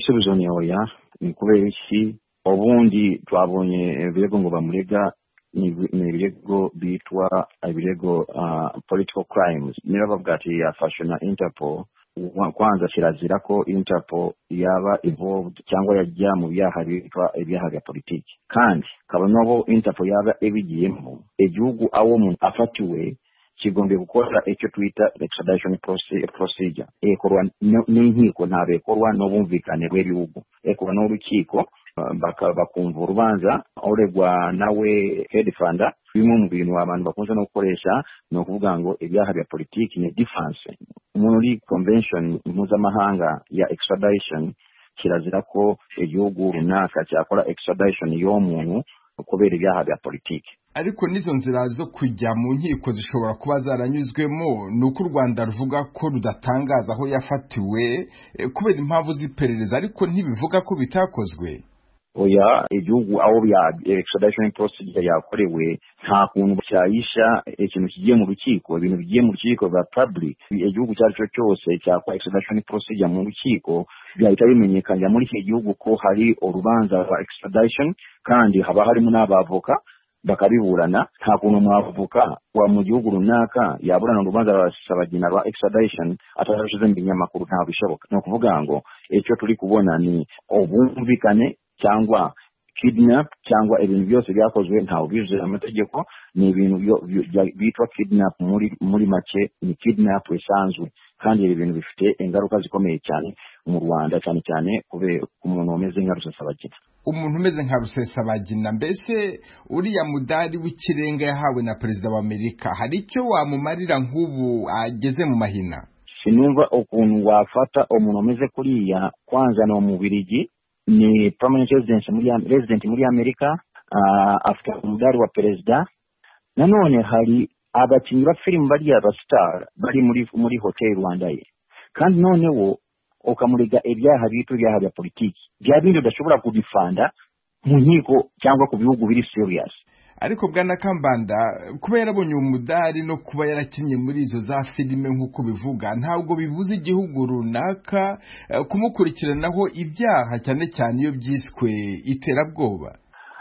igisubizo ni oya. Ni kubera iki obundi twabonye ebirego ngo bamurega ni ibirego bitwa ibirego political crimes. Niba bavuga ati yafashwe na Interpol, kwanza kirazira ko Interpol yaba involved cyangwa yajya mu byaha bitwa ibyaha bya politiki. Kandi kabanobo Interpol yaba ebigiyemo igihugu awo mu afatiwe kigombe gukora icyo twita extradition procedure. Ekorwa n'inkiko ntabekorwa n'obumvikane bw'ibihugu. Ekorwa n'urukiko bakumva urubanza oregwa nawe head funder. Bimwe mu bintu abantu bakunze no gukoresha no kuvuga ngo ibyaha bya politiki ni defense. Muri convention mpuzamahanga ya extradition kirazira ko igihugu runaka cyakora extradition y'umuntu kubera ibyaha bya politiki. Ariko nizo nzira zo kujya mu nkiko zishobora kuba zaranyuzwemo, nuko u Rwanda ruvuga ko rudatangaza aho yafatiwe kubera impamvu z'iperereza, ariko ntibivuga ko bitakozwe. Oya, igihugu aho bya extradition procedure yakorewe nta kuntu cyayisha ikintu kigiye mu rukiko. Ibintu bigiye mu rukiko ba public. Igihugu cyacu cyose cyakora extradition procedure mu rukiko byahita bimenyekana muri iki gihugu ko hari urubanza rwa extradition, kandi haba harimo n'abavoka bakabiburana. Nta kuntu mwavoka wa mu gihugu runaka yaburana urubanza rwa Rusesabagina rwa extradition atarashize mu binyamakuru. Nta bishoboka. No kuvuga ngo icyo turi kubona ni obumvikane cyangwa kidnap cyangwa ibintu byose byakozwe ntawe bize amategeko. Ni ibintu bitwa kidnap muri make ni kidnap isanzwe, kandi ibintu bifite ingaruka zikomeye cyane mu Rwanda, cyane cyane kubera umuntu umeze nka Rusesabagina. Umuntu umeze nka Rusesabagina, mbese uriya mudari w'ikirenga yahawe na Perezida wa Amerika, hari icyo wamumarira nk'ubu ageze mu mahina? Sinumva ukuntu wafata umuntu umeze kuriya. Kwanza no mu Bubiligi ni permanent resident muri Amerika, afite umudari wa perezida. Nanone hari abakinnyi ba film bari abastar bari muri hotel Rwanda ye, kandi noneho ukamurega ibyaha bitu byaha bya politiki bya bindi udashobora kudifanda mu nkiko cyangwa ku bihugu biri serious. Ariko Bwana Kambanda, kuba yarabonye umudari no kuba yarakinnye muri izo za filime nk'uko bivuga, ntabwo bivuze igihugu runaka kumukurikiranaho ibyaha, cyane cyane iyo byiswe iterabwoba.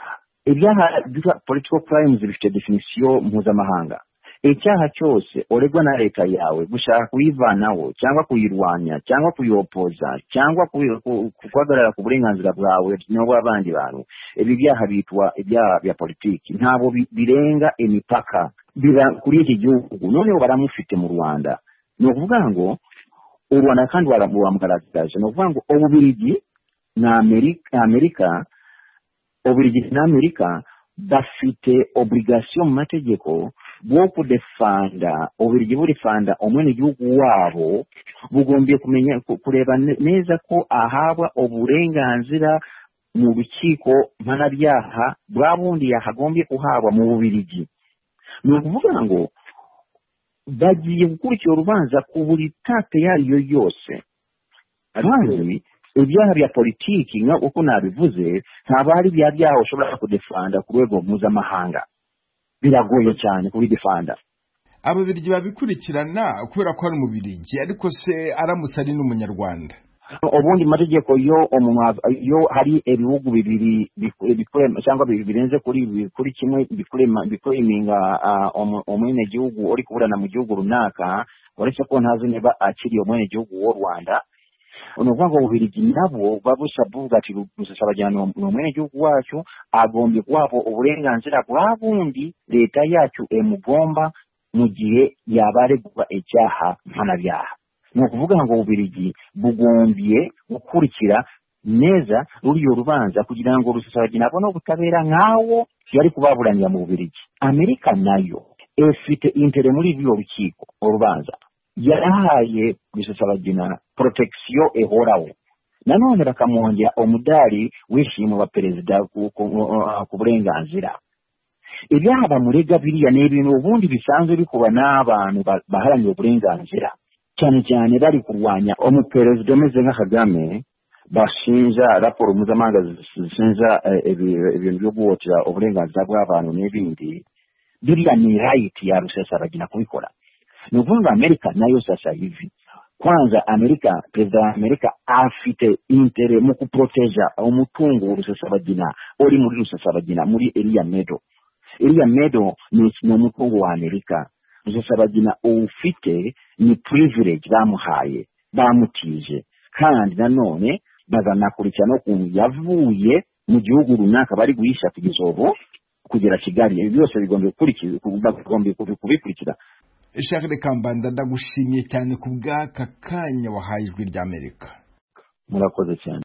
Ibyaha bya political crimes bifite definition mpuzamahanga. Icyaha cyose oregwa na leta yawe gushaka kuyivanaho cyangwa kuyirwanya cyangwa kuyopoza cyangwa kuhagarara ku burenganzira bwawe n'ubw'abandi bantu, ibi byaha bitwa ibyaha bya politiki. Ntabo birenga imipaka kuri iki gihugu. Noneho baramufite mu Rwanda. Ni ukuvuga ngo u Rwanda kandi waramugaragaje. Ni ukuvuga ngo Ububiligi na Amerika bafite obligation mu mategeko bwo kudefanda Ububiligi burifanda omwene gihugu wabo bugombye kumenya kureba neza ko ahabwa uburenganzira mu rukiko mpanabyaha bwa bundi yahagombye kuhabwa mu Bubiligi. Ni ukuvuga ngo bagiye gukurikira urubanza ku buri tate yariyo yose. Kandi ibyaha bya politiki nka uko nabivuze ntaba ari byaha ushobora kudefanda ku rwego mpuzamahanga. Biragoye cyane kubidefanda. Ababiligi babikurikirana kubera ko ari mu Bubiligi, ariko se aramutse ari n'umunyarwanda. Ubundi mategeko yo hari ibihugu bibiri bikorema cyangwa birenze kuri kimwe bikoreminga omwene gihugu uri kuburana mu gihugu runaka, uretse ko ntazi niba akiri omwene gihugu w'u Rwanda. Unuvuga ngo Ububiligi nabo babusabuga ati Rusesabagina omwene gihugu wacu agombye kuwabo uburenganzira bwa bundi leta yacu emugomba mu gihe yabaregwa icyaha mpanabyaha. Ni ukuvuga ngo Ububiligi bugombye gukurikira neza ruriyo rubanza kugira ngo Rusesabagina abone ubutabera nkawo yari kubaburanira mu Bubiligi. Amerika nayo efite intere muri ibyo rukiko urubanza yarahaye Rusesabagina protection ehoraho. Nanone bakamwongera umudari w'ishimwe wa perezida ku burenganzira. Ibyaha bamurega biriya ni ibintu ubundi bisanzwe bikuba n'abantu baharanira uburenganzira, cyane cyane bari kurwanya umuperezida umeze nka Kagame. Bashinja raporo mpuzamahanga zishinja ibintu byo guhotera uburenganzira bw'abantu n'ibindi. Biriya ni right ya Rusesabagina kubikora. Ni ukuvuga Amerika nayo sasa hivi kwanza Amerika, perezida wa Amerika afite intere mu kuproteja umutungo w'Rusesabagina uri muri Rusesabagina muri Area Meadow ni umutungo wa Amerika. Rusesabagina ufite ni privilege bamuhaye, bamutije, kandi nanone bazanakurikirana ukuntu yavuye mu gihugu runaka bari guhisha kugizobo kugera Kigali. Byose bigomba kubikurikira. Charles Kambanda, ndagushimiye cyane ku bw'aka kanya wahaye Ijwi ry'Amerika. Murakoze cyane.